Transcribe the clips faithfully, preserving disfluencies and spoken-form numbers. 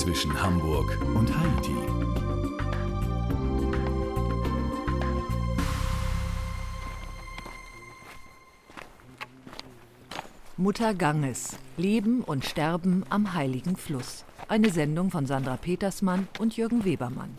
zwischen Hamburg und Haiti. Mutter Ganges. Leben und Sterben am Heiligen Fluss. Eine Sendung von Sandra Petersmann und Jürgen Webermann.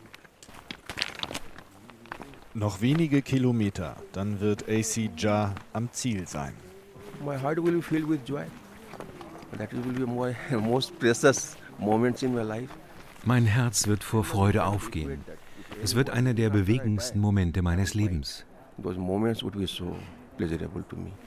Noch wenige Kilometer, dann wird A C Jah am Ziel sein. My heart will be filled with joy. That will be my most precious moments in my life. Mein Herz wird vor Freude aufgehen. Es wird einer der bewegendsten Momente meines Lebens. Those moments would be so pleasurable to me.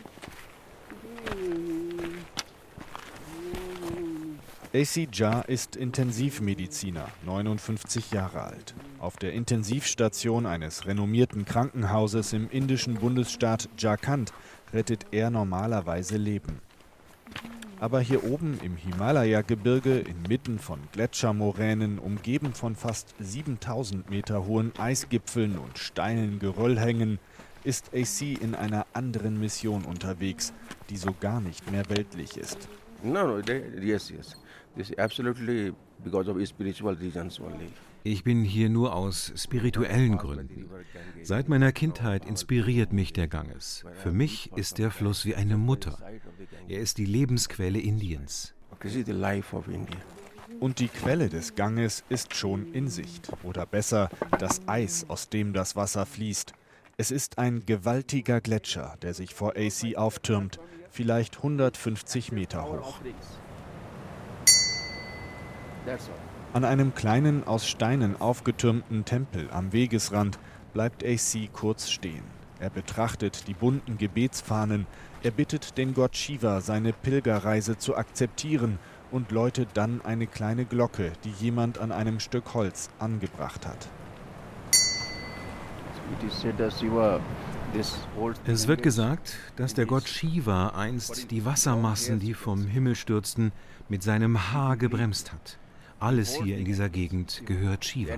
A C Jah ist Intensivmediziner, neunundfünfzig Jahre alt. Auf der Intensivstation eines renommierten Krankenhauses im indischen Bundesstaat Jharkhand rettet er normalerweise Leben. Aber hier oben im Himalaya-Gebirge, inmitten von Gletschermoränen, umgeben von fast siebentausend Meter hohen Eisgipfeln und steilen Geröllhängen, ist A C in einer anderen Mission unterwegs, die so gar nicht mehr weltlich ist. No, no, yes, yes. This is absolutely because of spiritual reasons only. Ich bin hier nur aus spirituellen Gründen. Seit meiner Kindheit inspiriert mich der Ganges. Für mich ist der Fluss wie eine Mutter. Er ist die Lebensquelle Indiens. This is the life of India. Und die Quelle des Ganges ist schon in Sicht. Oder besser, das Eis, aus dem das Wasser fließt. Es ist ein gewaltiger Gletscher, der sich vor A C auftürmt, vielleicht hundertfünfzig Meter hoch. An einem kleinen, aus Steinen aufgetürmten Tempel am Wegesrand bleibt A C kurz stehen. Er betrachtet die bunten Gebetsfahnen, er bittet den Gott Shiva, seine Pilgerreise zu akzeptieren und läutet dann eine kleine Glocke, die jemand an einem Stück Holz angebracht hat. Es wird gesagt, dass der Gott Shiva einst die Wassermassen, die vom Himmel stürzten, mit seinem Haar gebremst hat. Alles hier in dieser Gegend gehört Shiva.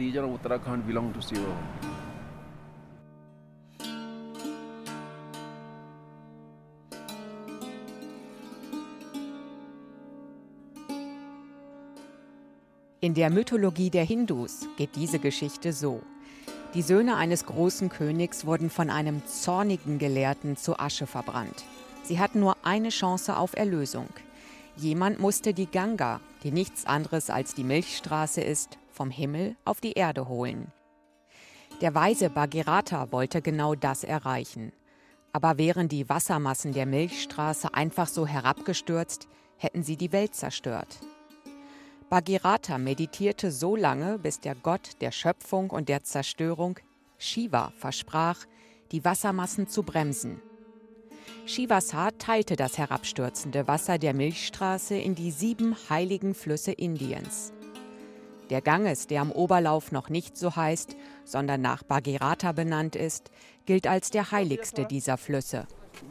In der Mythologie der Hindus geht diese Geschichte so. Die Söhne eines großen Königs wurden von einem zornigen Gelehrten zu Asche verbrannt. Sie hatten nur eine Chance auf Erlösung. Jemand musste die Ganga, die nichts anderes als die Milchstraße ist, vom Himmel auf die Erde holen. Der weise Bhagirath wollte genau das erreichen. Aber wären die Wassermassen der Milchstraße einfach so herabgestürzt, hätten sie die Welt zerstört. Bhagirath meditierte so lange, bis der Gott der Schöpfung und der Zerstörung, Shiva, versprach, die Wassermassen zu bremsen. Shivas Haar teilte das herabstürzende Wasser der Milchstraße in die sieben heiligen Flüsse Indiens. Der Ganges, der am Oberlauf noch nicht so heißt, sondern nach Bhagirath benannt ist, gilt als der heiligste dieser Flüsse.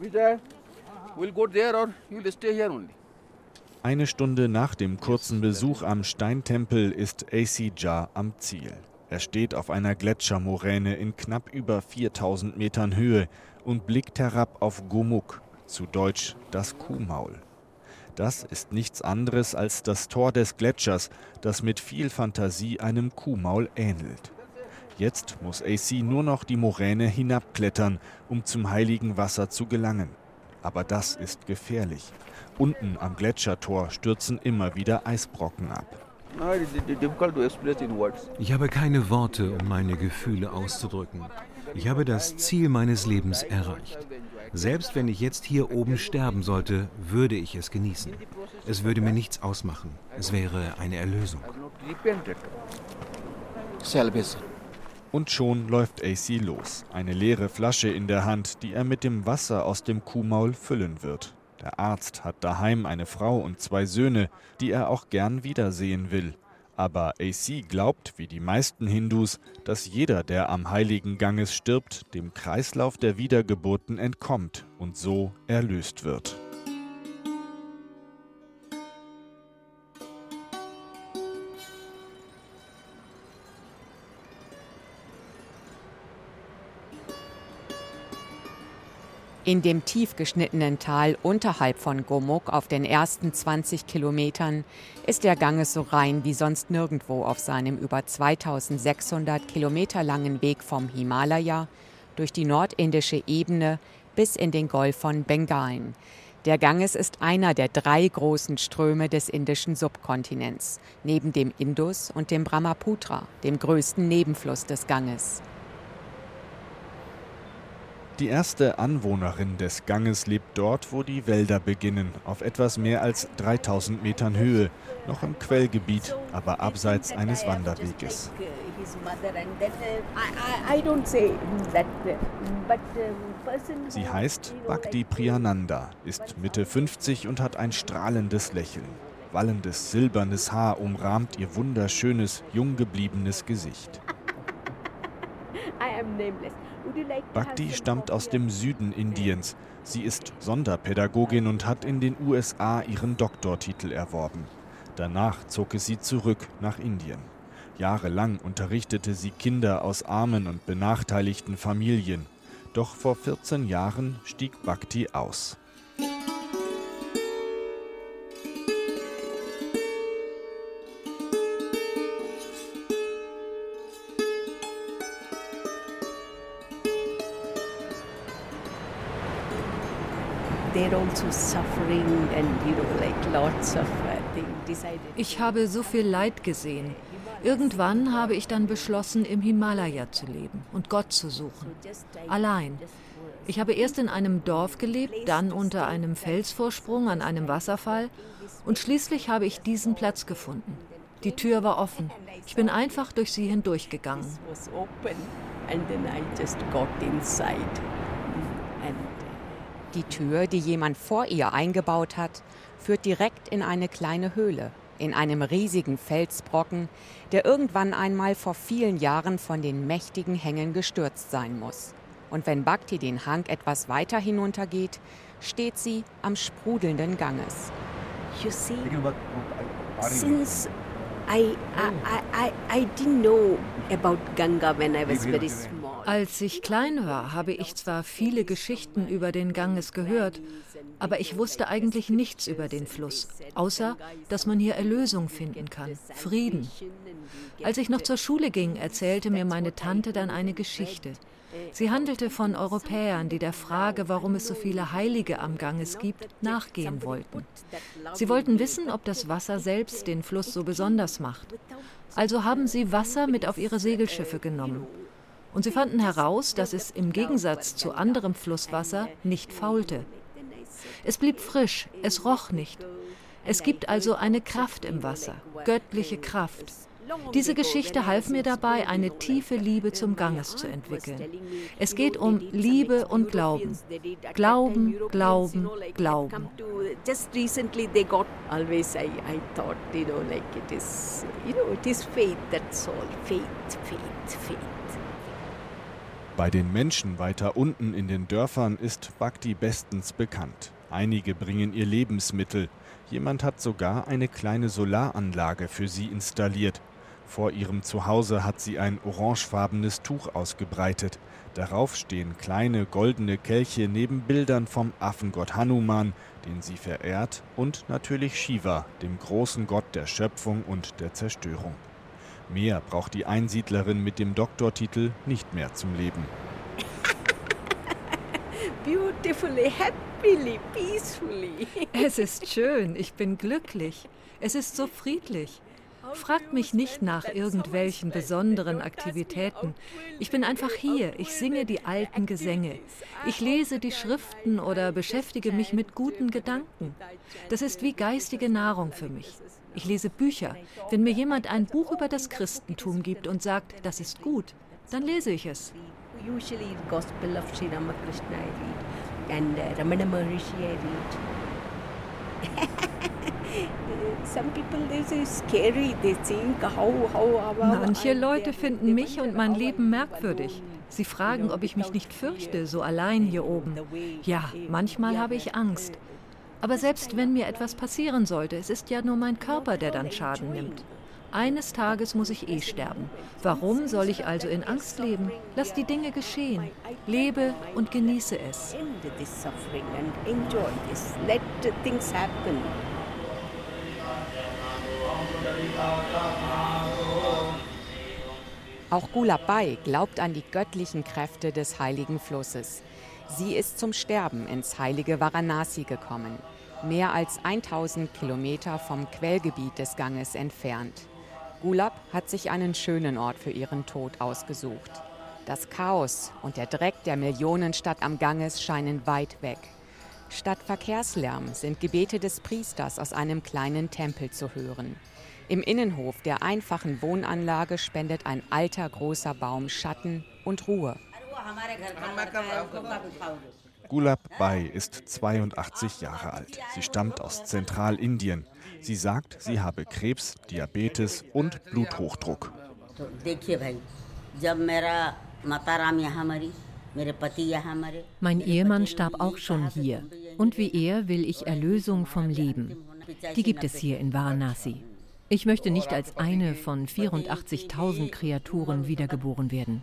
Eine Stunde nach dem kurzen Besuch am Steintempel ist A C Jah am Ziel. Er steht auf einer Gletschermoräne in knapp über viertausend Metern Höhe und blickt herab auf Gomukh, zu Deutsch das Kuhmaul. Das ist nichts anderes als das Tor des Gletschers, das mit viel Fantasie einem Kuhmaul ähnelt. Jetzt muss A C nur noch die Moräne hinabklettern, um zum heiligen Wasser zu gelangen. Aber das ist gefährlich. Unten am Gletschertor stürzen immer wieder Eisbrocken ab. Ich habe keine Worte, um meine Gefühle auszudrücken. Ich habe das Ziel meines Lebens erreicht. Selbst wenn ich jetzt hier oben sterben sollte, würde ich es genießen. Es würde mir nichts ausmachen. Es wäre eine Erlösung. Und schon läuft A C los. Eine leere Flasche in der Hand, die er mit dem Wasser aus dem Kuhmaul füllen wird. Der Arzt hat daheim eine Frau und zwei Söhne, die er auch gern wiedersehen will. Aber A C glaubt, wie die meisten Hindus, dass jeder, der am heiligen Ganges stirbt, dem Kreislauf der Wiedergeburten entkommt und so erlöst wird. In dem tief geschnittenen Tal unterhalb von Gomukh auf den ersten zwanzig Kilometern ist der Ganges so rein wie sonst nirgendwo auf seinem über zweitausendsechshundert Kilometer langen Weg vom Himalaya durch die nordindische Ebene bis in den Golf von Bengalen. Der Ganges ist einer der drei großen Ströme des indischen Subkontinents, neben dem Indus und dem Brahmaputra, dem größten Nebenfluss des Ganges. Die erste Anwohnerin des Ganges lebt dort, wo die Wälder beginnen, auf etwas mehr als dreitausend Metern Höhe, noch im Quellgebiet, aber abseits eines Wanderweges. Sie heißt Bhakti Priyananda, ist Mitte fünfzig und hat ein strahlendes Lächeln. Wallendes, silbernes Haar umrahmt ihr wunderschönes, jung gebliebenes Gesicht. Bhakti stammt aus dem Süden Indiens. Sie ist Sonderpädagogin und hat in den U S A ihren Doktortitel erworben. Danach zog es sie zurück nach Indien. Jahrelang unterrichtete sie Kinder aus armen und benachteiligten Familien. Doch vor vierzehn Jahren stieg Bhakti aus. Ich habe so viel Leid gesehen. Irgendwann habe ich dann beschlossen, im Himalaya zu leben und Gott zu suchen. Allein. Ich habe erst in einem Dorf gelebt, dann unter einem Felsvorsprung an einem Wasserfall und schließlich habe ich diesen Platz gefunden. Die Tür war offen. Ich bin einfach durch sie hindurchgegangen. Die Tür, die jemand vor ihr eingebaut hat, führt direkt in eine kleine Höhle, in einem riesigen Felsbrocken, der irgendwann einmal vor vielen Jahren von den mächtigen Hängen gestürzt sein muss. Und wenn Bhakti den Hang etwas weiter hinuntergeht, steht sie am sprudelnden Ganges. You see, since I, I, I, I didn't know about Ganga when I was very small. Als ich klein war, habe ich zwar viele Geschichten über den Ganges gehört, aber ich wusste eigentlich nichts über den Fluss, außer, dass man hier Erlösung finden kann, Frieden. Als ich noch zur Schule ging, erzählte mir meine Tante dann eine Geschichte. Sie handelte von Europäern, die der Frage, warum es so viele Heilige am Ganges gibt, nachgehen wollten. Sie wollten wissen, ob das Wasser selbst den Fluss so besonders macht. Also haben sie Wasser mit auf ihre Segelschiffe genommen. Und sie fanden heraus, dass es im Gegensatz zu anderem Flusswasser nicht faulte. Es blieb frisch, es roch nicht. Es gibt also eine Kraft im Wasser, göttliche Kraft. Diese Geschichte half mir dabei, eine tiefe Liebe zum Ganges zu entwickeln. Es geht um Liebe und Glauben. Glauben, Glauben, Glauben. Just recently they got always I I thought you know like it is you know it is faith, that's all, faith, faith, faith. Bei den Menschen weiter unten in den Dörfern ist Bhakti bestens bekannt. Einige bringen ihr Lebensmittel. Jemand hat sogar eine kleine Solaranlage für sie installiert. Vor ihrem Zuhause hat sie ein orangefarbenes Tuch ausgebreitet. Darauf stehen kleine goldene Kelche neben Bildern vom Affengott Hanuman, den sie verehrt, und natürlich Shiva, dem großen Gott der Schöpfung und der Zerstörung. Mehr braucht die Einsiedlerin mit dem Doktortitel nicht mehr zum Leben. Beautifully, happily, peacefully. Es ist schön, ich bin glücklich. Es ist so friedlich. Fragt mich nicht nach irgendwelchen besonderen Aktivitäten. Ich bin einfach hier, ich singe die alten Gesänge. Ich lese die Schriften oder beschäftige mich mit guten Gedanken. Das ist wie geistige Nahrung für mich. Ich lese Bücher. Wenn mir jemand ein Buch über das Christentum gibt und sagt, das ist gut, dann lese ich es. Usually the Gospel of Sri Ramakrishna I read and uh, Ramana Maharishi I read. Some people they say scary, they think how how how. Manche Leute finden mich und mein Leben merkwürdig. Sie fragen, ob ich mich nicht fürchte, so allein hier oben. Ja, manchmal habe ich Angst. Aber selbst wenn mir etwas passieren sollte, es ist ja nur mein Körper, der dann Schaden nimmt. Eines Tages muss ich eh sterben. Warum soll ich also in Angst leben? Lass die Dinge geschehen. Lebe und genieße es. End this suffering and enjoy this. Let things happen. Auch Gulab Bai glaubt an die göttlichen Kräfte des heiligen Flusses. Sie ist zum Sterben ins heilige Varanasi gekommen, mehr als tausend Kilometer vom Quellgebiet des Ganges entfernt. Gulab hat sich einen schönen Ort für ihren Tod ausgesucht. Das Chaos und der Dreck der Millionenstadt am Ganges scheinen weit weg. Statt Verkehrslärm sind Gebete des Priesters aus einem kleinen Tempel zu hören. Im Innenhof der einfachen Wohnanlage spendet ein alter, großer Baum Schatten und Ruhe. Gulab Bai ist zweiundachtzig Jahre alt. Sie stammt aus Zentralindien. Sie sagt, sie habe Krebs, Diabetes und Bluthochdruck. Mein Ehemann starb auch schon hier. Und wie er will ich Erlösung vom Leben. Die gibt es hier in Varanasi. Ich möchte nicht als eine von vierundachtzigtausend Kreaturen wiedergeboren werden.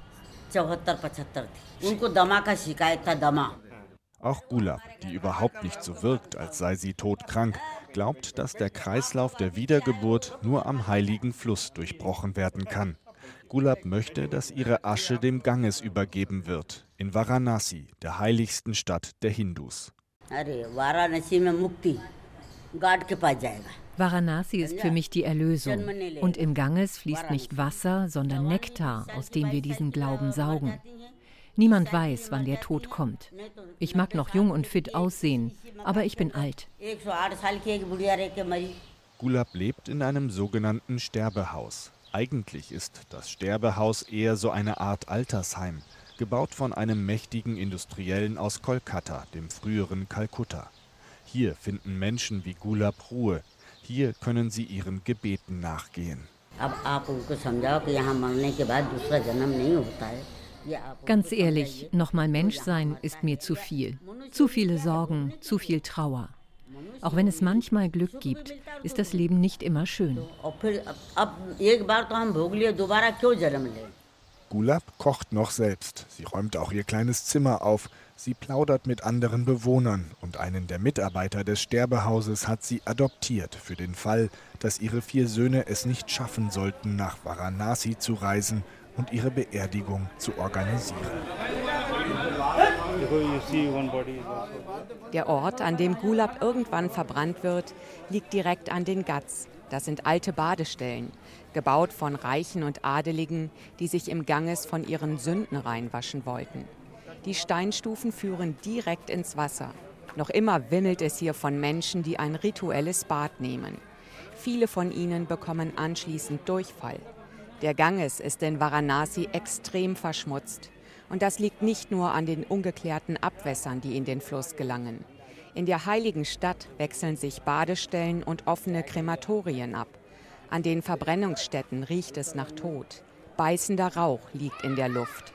Auch Gulab, die überhaupt nicht so wirkt, als sei sie todkrank, glaubt, dass der Kreislauf der Wiedergeburt nur am heiligen Fluss durchbrochen werden kann. Gulab möchte, dass ihre Asche dem Ganges übergeben wird, in Varanasi, der heiligsten Stadt der Hindus. Varanasi ist für mich die Erlösung. Und im Ganges fließt nicht Wasser, sondern Nektar, aus dem wir diesen Glauben saugen. Niemand weiß, wann der Tod kommt. Ich mag noch jung und fit aussehen, aber ich bin alt. Gulab lebt in einem sogenannten Sterbehaus. Eigentlich ist das Sterbehaus eher so eine Art Altersheim, gebaut von einem mächtigen Industriellen aus Kolkata, dem früheren Kalkutta. Hier finden Menschen wie Gulab Ruhe. Hier können sie ihren Gebeten nachgehen. Ganz ehrlich, nochmal Mensch sein ist mir zu viel. Zu viele Sorgen, zu viel Trauer. Auch wenn es manchmal Glück gibt, ist das Leben nicht immer schön. Gulab kocht noch selbst. Sie räumt auch ihr kleines Zimmer auf. Sie plaudert mit anderen Bewohnern und einen der Mitarbeiter des Sterbehauses hat sie adoptiert für den Fall, dass ihre vier Söhne es nicht schaffen sollten, nach Varanasi zu reisen und ihre Beerdigung zu organisieren. Der Ort, an dem Gulab irgendwann verbrannt wird, liegt direkt an den Ghats. Das sind alte Badestellen, gebaut von Reichen und Adeligen, die sich im Ganges von ihren Sünden reinwaschen wollten. Die Steinstufen führen direkt ins Wasser. Noch immer wimmelt es hier von Menschen, die ein rituelles Bad nehmen. Viele von ihnen bekommen anschließend Durchfall. Der Ganges ist in Varanasi extrem verschmutzt. Und das liegt nicht nur an den ungeklärten Abwässern, die in den Fluss gelangen. In der heiligen Stadt wechseln sich Badestellen und offene Krematorien ab. An den Verbrennungsstätten riecht es nach Tod. Beißender Rauch liegt in der Luft.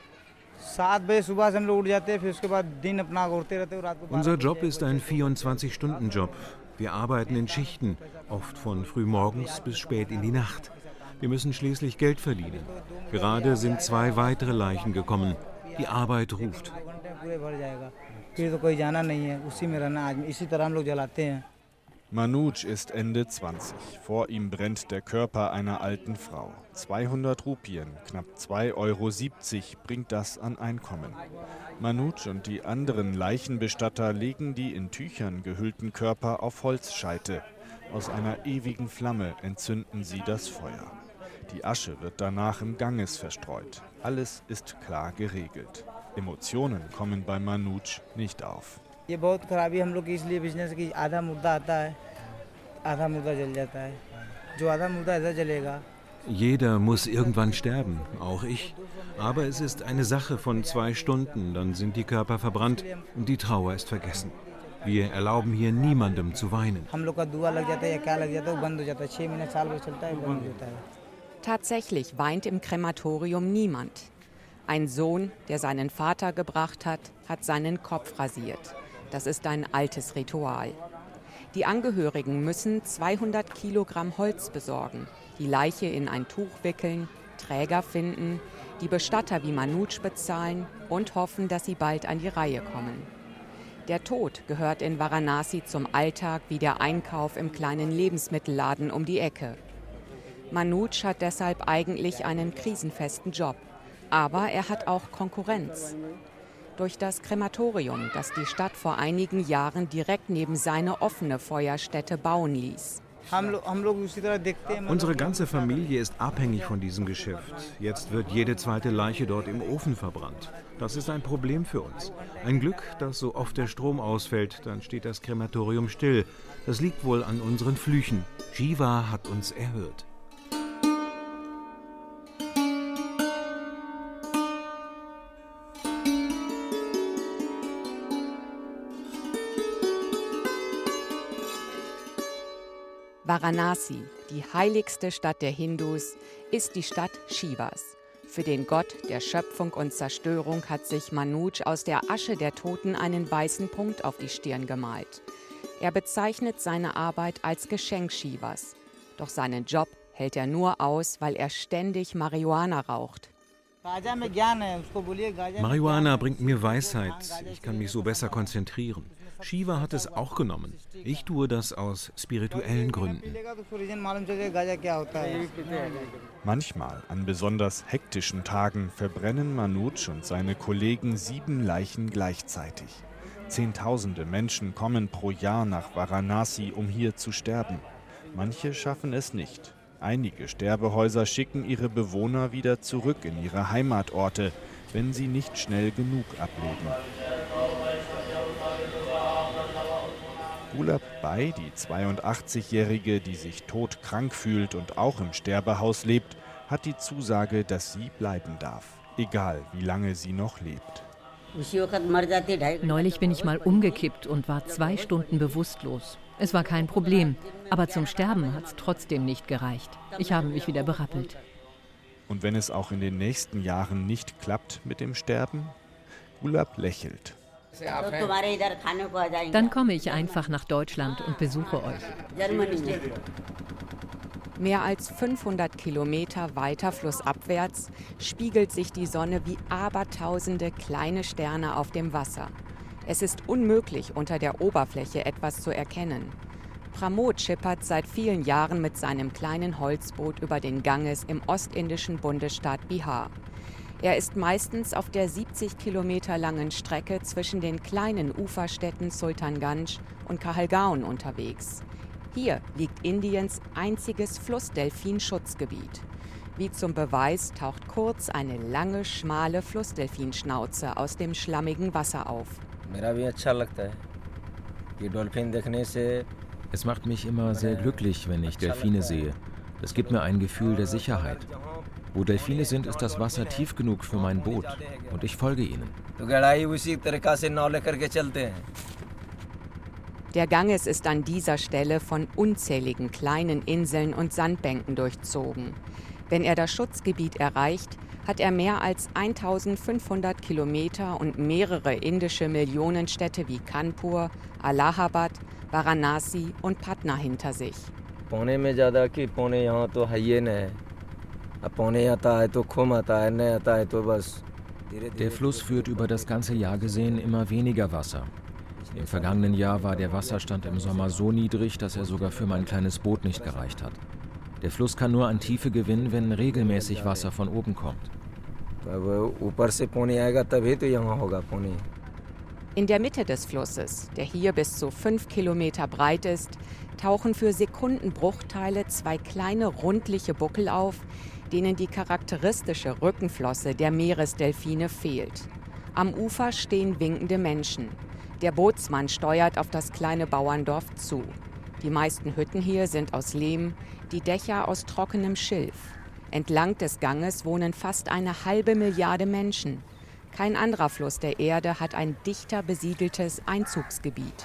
Unser Job ist ein vierundzwanzig-Stunden-Job. Wir arbeiten in Schichten, oft von frühmorgens bis spät in die Nacht. Wir müssen schließlich Geld verdienen. Gerade sind zwei weitere Leichen gekommen. Die Arbeit ruft. Manoj ist Ende zwanzig. Vor ihm brennt der Körper einer alten Frau. zweihundert Rupien, knapp zwei Euro siebzig, bringt das an Einkommen. Manoj und die anderen Leichenbestatter legen die in Tüchern gehüllten Körper auf Holzscheite. Aus einer ewigen Flamme entzünden sie das Feuer. Die Asche wird danach im Ganges verstreut. Alles ist klar geregelt. Emotionen kommen bei Manoj nicht auf. Jeder muss irgendwann sterben, auch ich. Aber es ist eine Sache von zwei Stunden, dann sind die Körper verbrannt und die Trauer ist vergessen. Wir erlauben hier niemandem zu weinen. Tatsächlich weint im Krematorium niemand. Ein Sohn, der seinen Vater gebracht hat, hat seinen Kopf rasiert. Das ist ein altes Ritual. Die Angehörigen müssen zweihundert Kilogramm Holz besorgen, die Leiche in ein Tuch wickeln, Träger finden, die Bestatter wie Manoj bezahlen und hoffen, dass sie bald an die Reihe kommen. Der Tod gehört in Varanasi zum Alltag wie der Einkauf im kleinen Lebensmittelladen um die Ecke. Manoj hat deshalb eigentlich einen krisenfesten Job, aber er hat auch Konkurrenz. Durch das Krematorium, das die Stadt vor einigen Jahren direkt neben seine offene Feuerstätte bauen ließ. Unsere ganze Familie ist abhängig von diesem Geschäft. Jetzt wird jede zweite Leiche dort im Ofen verbrannt. Das ist ein Problem für uns. Ein Glück, dass so oft der Strom ausfällt, dann steht das Krematorium still. Das liegt wohl an unseren Flüchen. Shiva hat uns erhört. Varanasi, die heiligste Stadt der Hindus, ist die Stadt Shivas. Für den Gott der Schöpfung und Zerstörung hat sich Manoj aus der Asche der Toten einen weißen Punkt auf die Stirn gemalt. Er bezeichnet seine Arbeit als Geschenk Shivas. Doch seinen Job hält er nur aus, weil er ständig Marihuana raucht. Marihuana bringt mir Weisheit. Ich kann mich so besser konzentrieren. Shiva hat es auch genommen. Ich tue das aus spirituellen Gründen. Manchmal, an besonders hektischen Tagen, verbrennen Manoj und seine Kollegen sieben Leichen gleichzeitig. Zehntausende Menschen kommen pro Jahr nach Varanasi, um hier zu sterben. Manche schaffen es nicht. Einige Sterbehäuser schicken ihre Bewohner wieder zurück in ihre Heimatorte, wenn sie nicht schnell genug ableben. Gulab Bai, die zweiundachtzigjährige, die sich todkrank fühlt und auch im Sterbehaus lebt, hat die Zusage, dass sie bleiben darf, egal wie lange sie noch lebt. Neulich bin ich mal umgekippt und war zwei Stunden bewusstlos. Es war kein Problem, aber zum Sterben hat es trotzdem nicht gereicht. Ich habe mich wieder berappelt. Und wenn es auch in den nächsten Jahren nicht klappt mit dem Sterben? Gulab lächelt. Dann komme ich einfach nach Deutschland und besuche euch. Mehr als fünfhundert Kilometer weiter flussabwärts spiegelt sich die Sonne wie abertausende kleine Sterne auf dem Wasser. Es ist unmöglich, unter der Oberfläche etwas zu erkennen. Pramod schippert seit vielen Jahren mit seinem kleinen Holzboot über den Ganges im ostindischen Bundesstaat Bihar. Er ist meistens auf der siebzig Kilometer langen Strecke zwischen den kleinen Uferstädten Sultanganj und Kahalgaon unterwegs. Hier liegt Indiens einziges Flussdelfin-Schutzgebiet. Wie zum Beweis taucht kurz eine lange, schmale Flussdelfinschnauze aus dem schlammigen Wasser auf. Es macht mich immer sehr glücklich, wenn ich Delfine sehe. Das gibt mir ein Gefühl der Sicherheit. Wo Delfine sind, ist das Wasser tief genug für mein Boot und ich folge ihnen. Der Ganges ist an dieser Stelle von unzähligen kleinen Inseln und Sandbänken durchzogen. Wenn er das Schutzgebiet erreicht, hat er mehr als eintausendfünfhundert Kilometer und mehrere indische Millionenstädte wie Kanpur, Allahabad, Varanasi und Patna hinter sich. Der Fluss führt über das ganze Jahr gesehen immer weniger Wasser. Im vergangenen Jahr war der Wasserstand im Sommer so niedrig, dass er sogar für mein kleines Boot nicht gereicht hat. Der Fluss kann nur an Tiefe gewinnen, wenn regelmäßig Wasser von oben kommt. In der Mitte des Flusses, der hier bis zu fünf Kilometer breit ist, tauchen für Sekundenbruchteile zwei kleine rundliche Buckel auf, denen die charakteristische Rückenflosse der Meeresdelfine fehlt. Am Ufer stehen winkende Menschen. Der Bootsmann steuert auf das kleine Bauerndorf zu. Die meisten Hütten hier sind aus Lehm, die Dächer aus trockenem Schilf. Entlang des Ganges wohnen fast eine halbe Milliarde Menschen. Kein anderer Fluss der Erde hat ein dichter besiedeltes Einzugsgebiet.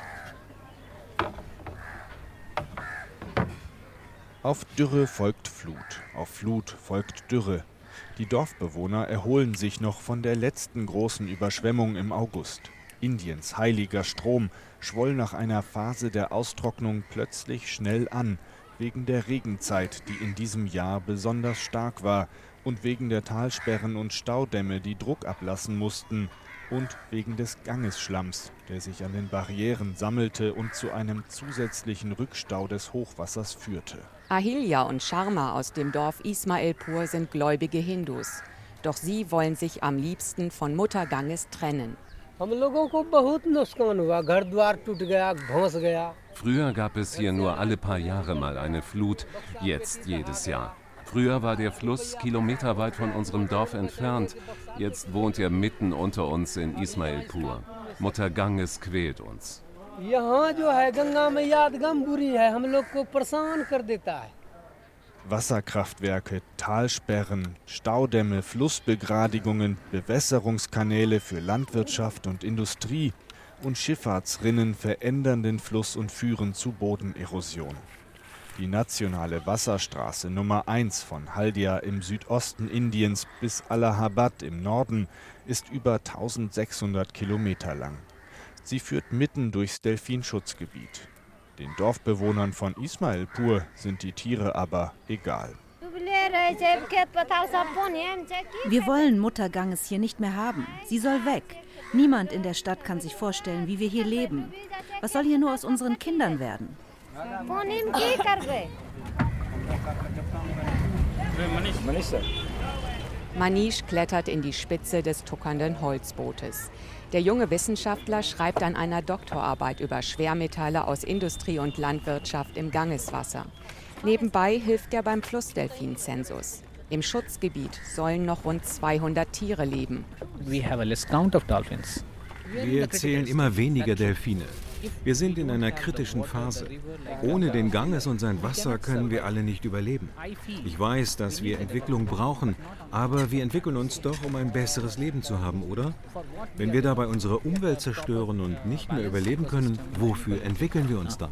Auf Dürre folgt Flut, auf Flut folgt Dürre. Die Dorfbewohner erholen sich noch von der letzten großen Überschwemmung im August. Indiens heiliger Strom, schwoll nach einer Phase der Austrocknung plötzlich schnell an, wegen der Regenzeit, die in diesem Jahr besonders stark war, und wegen der Talsperren und Staudämme, die Druck ablassen mussten, und wegen des Gangesschlamms, der sich an den Barrieren sammelte und zu einem zusätzlichen Rückstau des Hochwassers führte. Ahilya und Sharma aus dem Dorf Ismailpur sind gläubige Hindus. Doch sie wollen sich am liebsten von Mutter Ganges trennen. Früher gab es hier nur alle paar Jahre mal eine Flut, jetzt jedes Jahr. Früher war der Fluss kilometerweit von unserem Dorf entfernt. Jetzt wohnt er mitten unter uns in Ismailpur. Mutter Ganges quält uns. Wasserkraftwerke, Talsperren, Staudämme, Flussbegradigungen, Bewässerungskanäle für Landwirtschaft und Industrie und Schifffahrtsrinnen verändern den Fluss und führen zu Bodenerosion. Die nationale Wasserstraße Nummer eins von Haldia im Südosten Indiens bis Allahabad im Norden ist über eintausendsechshundert Kilometer lang. Sie führt mitten durchs Delfinschutzgebiet. Den Dorfbewohnern von Ismailpur sind die Tiere aber egal. Wir wollen Mutter Ganges hier nicht mehr haben. Sie soll weg. Niemand in der Stadt kann sich vorstellen, wie wir hier leben. Was soll hier nur aus unseren Kindern werden? Manish klettert in die Spitze des tuckernden Holzbootes. Der junge Wissenschaftler schreibt an einer Doktorarbeit über Schwermetalle aus Industrie und Landwirtschaft im Gangeswasser. Nebenbei hilft er beim Flussdelfin-Zensus. Im Schutzgebiet sollen noch rund zweihundert Tiere leben. Wir zählen immer weniger Delfine. Wir sind in einer kritischen Phase. Ohne den Ganges und sein Wasser können wir alle nicht überleben. Ich weiß, dass wir Entwicklung brauchen, aber wir entwickeln uns doch, um ein besseres Leben zu haben, oder? Wenn wir dabei unsere Umwelt zerstören und nicht mehr überleben können, wofür entwickeln wir uns dann?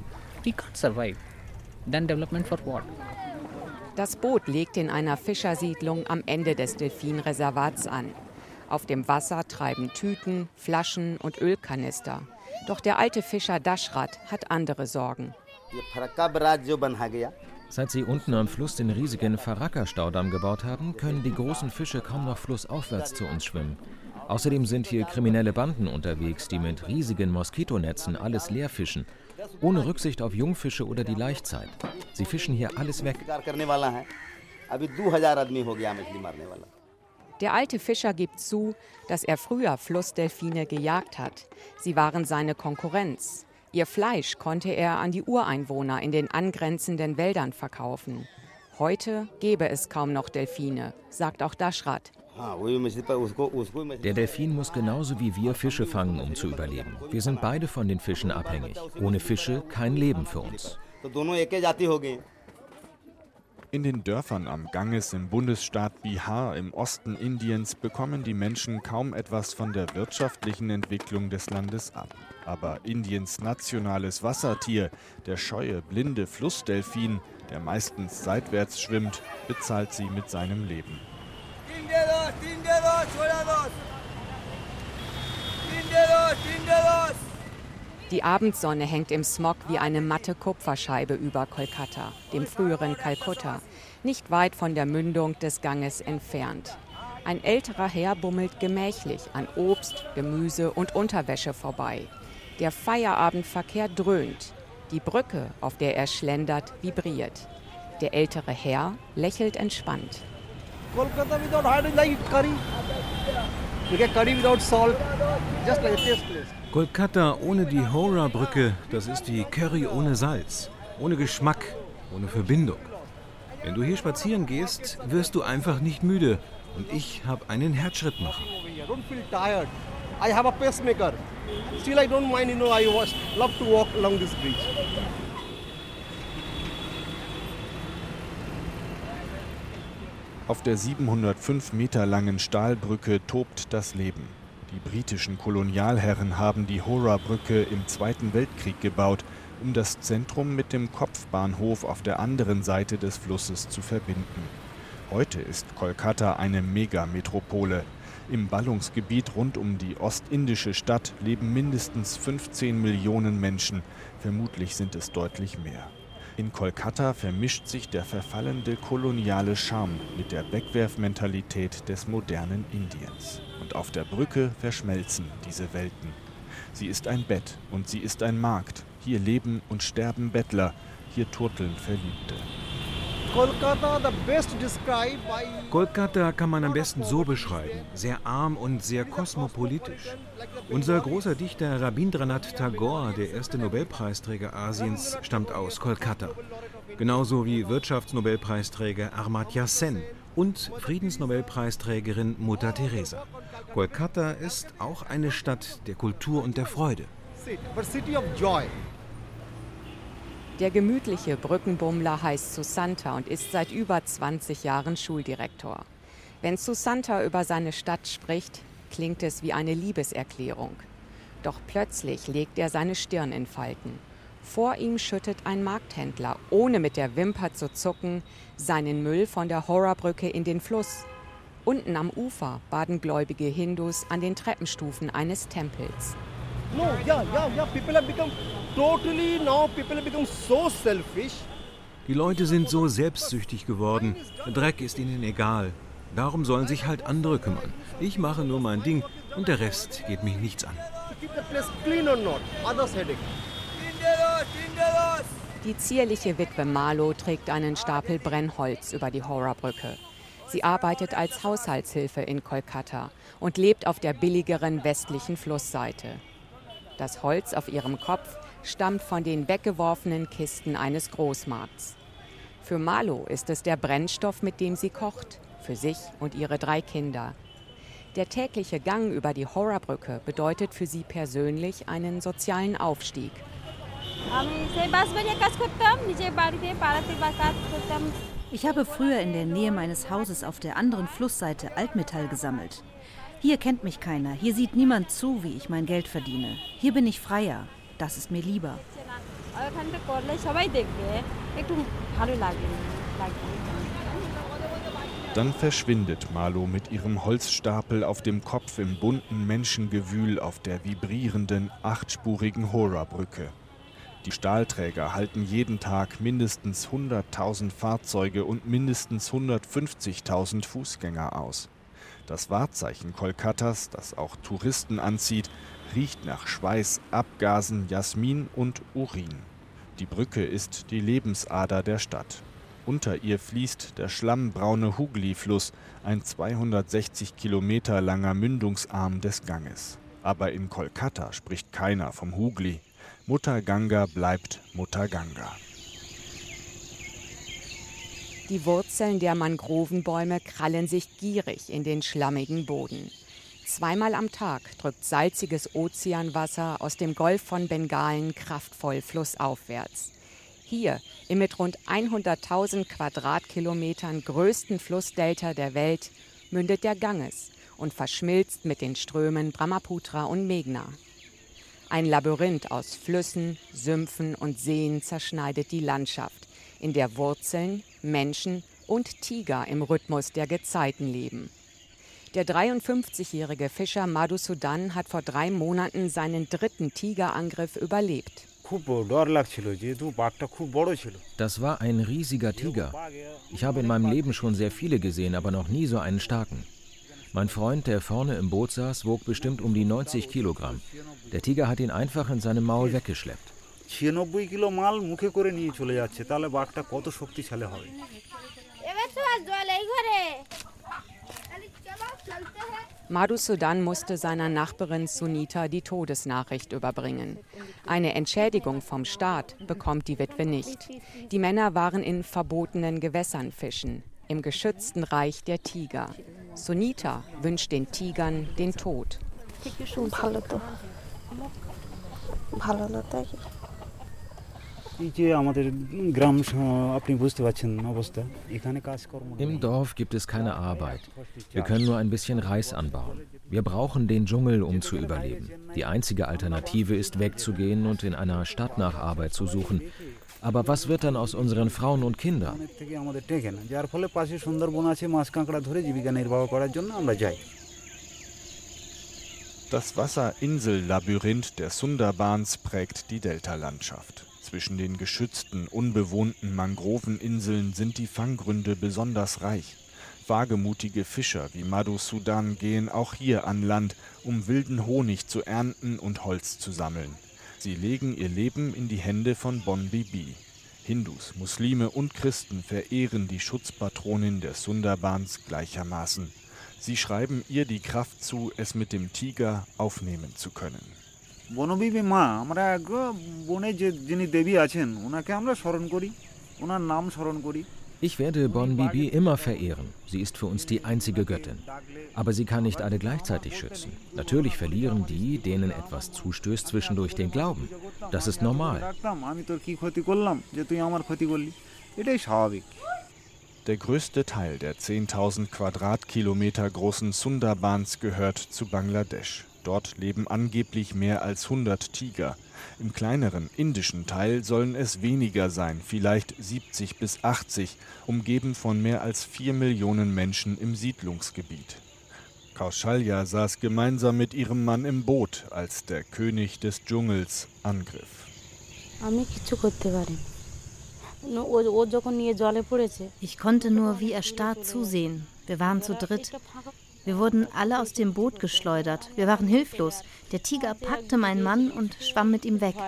Das Boot legt in einer Fischersiedlung am Ende des Delfinreservats an. Auf dem Wasser treiben Tüten, Flaschen und Ölkanister. Doch der alte Fischer Dashrath hat andere Sorgen. Seit sie unten am Fluss den riesigen Farakka-Staudamm gebaut haben, können die großen Fische kaum noch flussaufwärts zu uns schwimmen. Außerdem sind hier kriminelle Banden unterwegs, die mit riesigen Moskitonetzen alles leer fischen, ohne Rücksicht auf Jungfische oder die Laichzeit. Sie fischen hier alles weg. Der alte Fischer gibt zu, dass er früher Flussdelfine gejagt hat. Sie waren seine Konkurrenz. Ihr Fleisch konnte er an die Ureinwohner in den angrenzenden Wäldern verkaufen. Heute gäbe es kaum noch Delfine, sagt auch Dashrath. Der Delfin muss genauso wie wir Fische fangen, um zu überleben. Wir sind beide von den Fischen abhängig. Ohne Fische kein Leben für uns. In den Dörfern am Ganges im Bundesstaat Bihar im Osten Indiens bekommen die Menschen kaum etwas von der wirtschaftlichen Entwicklung des Landes ab. Aber Indiens nationales Wassertier, der scheue, blinde Flussdelfin, der meistens seitwärts schwimmt, bezahlt sie mit seinem Leben. Die Abendsonne hängt im Smog wie eine matte Kupferscheibe über Kolkata, dem früheren Kalkutta, nicht weit von der Mündung des Ganges entfernt. Ein älterer Herr bummelt gemächlich an Obst, Gemüse und Unterwäsche vorbei. Der Feierabendverkehr dröhnt. Die Brücke, auf der er schlendert, vibriert. Der ältere Herr lächelt entspannt. Kolkata without hiding like curry. You get curry without salt. Just like a tasteless. Kolkata ohne die Howrah-Brücke, das ist wie Curry ohne Salz, ohne Geschmack, ohne Verbindung. Wenn du hier spazieren gehst, wirst du einfach nicht müde. Und ich habe einen Herzschrittmacher. Don't feel tired. I have a pacemaker. Still I don't mind, you know, I love to walk along this bridge. Auf der siebenhundertfünf Meter langen Stahlbrücke tobt das Leben. Die britischen Kolonialherren haben die Howrah-Brücke im Zweiten Weltkrieg gebaut, um das Zentrum mit dem Kopfbahnhof auf der anderen Seite des Flusses zu verbinden. Heute ist Kolkata eine Megametropole. Im Ballungsgebiet rund um die ostindische Stadt leben mindestens fünfzehn Millionen Menschen. Vermutlich sind es deutlich mehr. In Kolkata vermischt sich der verfallende koloniale Charme mit der Wegwerfmentalität des modernen Indiens. Und auf der Brücke verschmelzen diese Welten. Sie ist ein Bett und sie ist ein Markt. Hier leben und sterben Bettler, hier turteln Verliebte. Kolkata kann man am besten so beschreiben, sehr arm und sehr kosmopolitisch. Unser großer Dichter Rabindranath Tagore, der erste Nobelpreisträger Asiens, stammt aus Kolkata. Genauso wie Wirtschaftsnobelpreisträger Amartya Sen und Friedensnobelpreisträgerin Mutter Teresa. Kolkata ist auch eine Stadt der Kultur und der Freude. Der gemütliche Brückenbummler heißt Susanta und ist seit über zwanzig Jahren Schuldirektor. Wenn Susanta über seine Stadt spricht, klingt es wie eine Liebeserklärung. Doch plötzlich legt er seine Stirn in Falten. Vor ihm schüttet ein Markthändler, ohne mit der Wimper zu zucken, seinen Müll von der Howrah-Brücke in den Fluss. Unten am Ufer baden gläubige Hindus an den Treppenstufen eines Tempels. No, yeah, yeah, yeah. People have become totally now. People have become so selfish. Die Leute sind so selbstsüchtig geworden. Dreck ist ihnen egal. Darum sollen sich halt andere kümmern. Ich mache nur mein Ding und der Rest geht mich nichts an. Die zierliche Witwe Malo trägt einen Stapel Brennholz über die Howrah-Brücke. Sie arbeitet als Haushaltshilfe in Kolkata und lebt auf der billigeren westlichen Flussseite. Das Holz auf ihrem Kopf stammt von den weggeworfenen Kisten eines Großmarkts. Für Malo ist es der Brennstoff, mit dem sie kocht, für sich und ihre drei Kinder. Der tägliche Gang über die Howrah-Brücke bedeutet für sie persönlich einen sozialen Aufstieg. Ich habe früher in der Nähe meines Hauses auf der anderen Flussseite Altmetall gesammelt. Hier kennt mich keiner, hier sieht niemand zu, wie ich mein Geld verdiene. Hier bin ich freier, das ist mir lieber. Dann verschwindet Malo mit ihrem Holzstapel auf dem Kopf im bunten Menschengewühl auf der vibrierenden, achtspurigen Howrah-Brücke. Die Stahlträger halten jeden Tag mindestens hunderttausend Fahrzeuge und mindestens hundertfünfzigtausend Fußgänger aus. Das Wahrzeichen Kolkatas, das auch Touristen anzieht, riecht nach Schweiß, Abgasen, Jasmin und Urin. Die Brücke ist die Lebensader der Stadt. Unter ihr fließt der schlammbraune Hugli-Fluss, ein zweihundertsechzig Kilometer langer Mündungsarm des Ganges. Aber in Kolkata spricht keiner vom Hugli. Mutter Ganga bleibt Mutter Ganga. Die Wurzeln der Mangrovenbäume krallen sich gierig in den schlammigen Boden. Zweimal am Tag drückt salziges Ozeanwasser aus dem Golf von Bengalen kraftvoll flussaufwärts. Hier, im mit rund hunderttausend Quadratkilometern größten Flussdelta der Welt, mündet der Ganges und verschmilzt mit den Strömen Brahmaputra und Meghna. Ein Labyrinth aus Flüssen, Sümpfen und Seen zerschneidet die Landschaft, in der Wurzeln, Menschen und Tiger im Rhythmus der Gezeiten leben. Der dreiundfünfzigjährige Fischer Madhusudan hat vor drei Monaten seinen dritten Tigerangriff überlebt. Das war ein riesiger Tiger. Ich habe in meinem Leben schon sehr viele gesehen, aber noch nie so einen starken. Mein Freund, der vorne im Boot saß, wog bestimmt um die neunzig Kilogramm. Der Tiger hat ihn einfach in seinem Maul weggeschleppt. ছিয়ানব্বই kilo মাল মুখে করে নিয়ে চলে যাচ্ছে তাহলে বাঘটা কত শক্তিশালী হবে Madhusudan musste seiner Nachbarin Sunita die Todesnachricht überbringen. Eine Entschädigung vom Staat bekommt die Witwe nicht. Die Männer waren in verbotenen Gewässern fischen, im geschützten Reich der Tiger. Sunita wünscht den Tigern den Tod. Im Dorf gibt es keine Arbeit. Wir können nur ein bisschen Reis anbauen. Wir brauchen den Dschungel, um zu überleben. Die einzige Alternative ist, wegzugehen und in einer Stadt nach Arbeit zu suchen. Aber was wird dann aus unseren Frauen und Kindern? Das Wasserinsellabyrinth der Sundarbans prägt die Deltalandschaft. Zwischen den geschützten, unbewohnten Mangroveninseln sind die Fanggründe besonders reich. Wagemutige Fischer wie Madhusudan gehen auch hier an Land, um wilden Honig zu ernten und Holz zu sammeln. Sie legen ihr Leben in die Hände von Bon Bibi. Hindus, Muslime und Christen verehren die Schutzpatronin der Sundarbans gleichermaßen. Sie schreiben ihr die Kraft zu, es mit dem Tiger aufnehmen zu können. Bonbibi মা আমরা বনে যে যিনি দেবী আছেন ওনাকে আমরা স্মরণ করি ওনার নাম স্মরণ করি Ich werde Bon Bibi immer verehren. Sie ist für uns die einzige Göttin. Aber sie kann nicht alle gleichzeitig schützen. Natürlich verlieren die, denen etwas zustößt, zwischendurch den Glauben. Das ist normal. Der größte Teil der zehntausend Quadratkilometer großen Sundarbans gehört zu Bangladesch. Dort leben angeblich mehr als hundert Tiger. Im kleineren indischen Teil sollen es weniger sein, vielleicht siebzig bis achtzig, umgeben von mehr als vier Millionen Menschen im Siedlungsgebiet. Kaushalya saß gemeinsam mit ihrem Mann im Boot, als der König des Dschungels angriff. Ich konnte nur wie erstarrt zusehen. Wir waren zu dritt. Wir wurden alle aus dem Boot geschleudert. Wir waren hilflos. Der Tiger packte meinen Mann und schwamm mit ihm weg.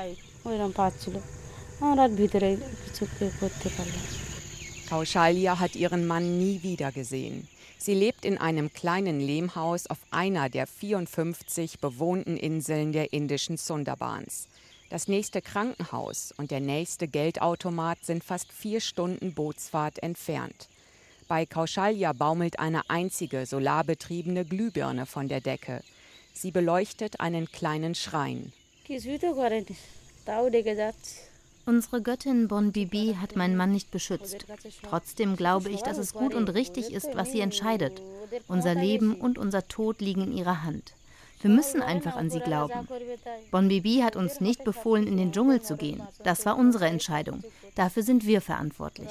Kaushalya hat ihren Mann nie wieder gesehen. Sie lebt in einem kleinen Lehmhaus auf einer der vierundfünfzig bewohnten Inseln der indischen Sundarbans. Das nächste Krankenhaus und der nächste Geldautomat sind fast vier Stunden Bootsfahrt entfernt. Bei Kaushalya baumelt eine einzige solarbetriebene Glühbirne von der Decke. Sie beleuchtet einen kleinen Schrein. Unsere Göttin Bon Bibi hat meinen Mann nicht beschützt. Trotzdem glaube ich, dass es gut und richtig ist, was sie entscheidet. Unser Leben und unser Tod liegen in ihrer Hand. Wir müssen einfach an sie glauben. Bon Bibi hat uns nicht befohlen, in den Dschungel zu gehen. Das war unsere Entscheidung. Dafür sind wir verantwortlich.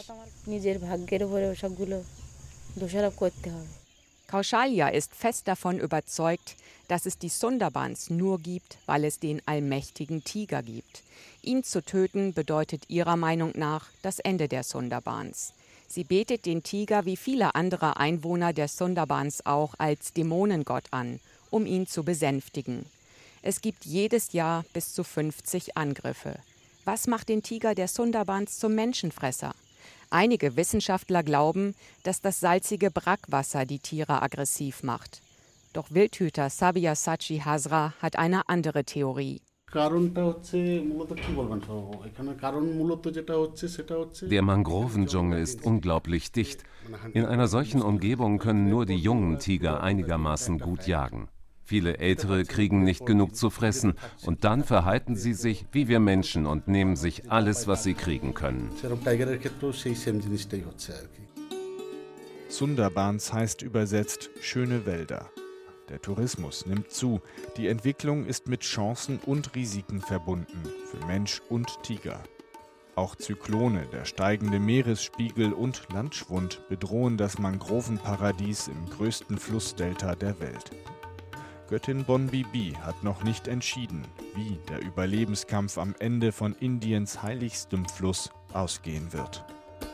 Kaushalya ist fest davon überzeugt, dass es die Sundarbans nur gibt, weil es den allmächtigen Tiger gibt. Ihn zu töten bedeutet ihrer Meinung nach das Ende der Sundarbans. Sie betet den Tiger wie viele andere Einwohner der Sundarbans auch als Dämonengott an, um ihn zu besänftigen. Es gibt jedes Jahr bis zu fünfzig Angriffe. Was macht den Tiger der Sundarbans zum Menschenfresser? Einige Wissenschaftler glauben, dass das salzige Brackwasser die Tiere aggressiv macht. Doch Wildhüter Sabyasachi Hazra hat eine andere Theorie. Der Mangrovendschungel ist unglaublich dicht. In einer solchen Umgebung können nur die jungen Tiger einigermaßen gut jagen. Viele Ältere kriegen nicht genug zu fressen und dann verhalten sie sich wie wir Menschen und nehmen sich alles, was sie kriegen können. Sundarbans heißt übersetzt schöne Wälder. Der Tourismus nimmt zu. Die Entwicklung ist mit Chancen und Risiken verbunden für Mensch und Tiger. Auch Zyklone, der steigende Meeresspiegel und Landschwund bedrohen das Mangrovenparadies im größten Flussdelta der Welt. Göttin Bon Bibi hat noch nicht entschieden, wie der Überlebenskampf am Ende von Indiens heiligstem Fluss ausgehen wird.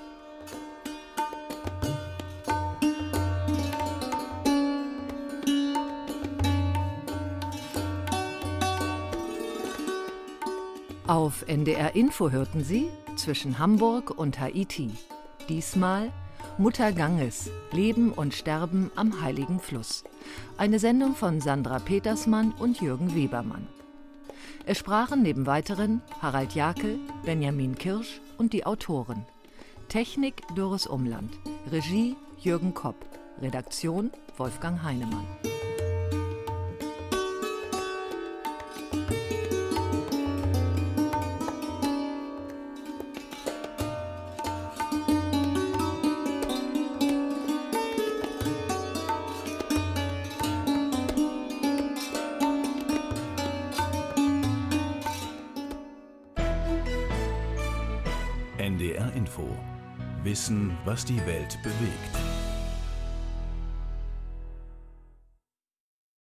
Auf N D R Info hörten Sie zwischen Hamburg und Haiti. Diesmal Mutter Ganges, Leben und Sterben am Heiligen Fluss. Eine Sendung von Sandra Petersmann und Jürgen Webermann. Es sprachen neben weiteren Harald Jakel, Benjamin Kirsch und die Autoren. Technik Doris Umland, Regie Jürgen Kopp, Redaktion Wolfgang Heinemann. N D R Info. Wissen, was die Welt bewegt.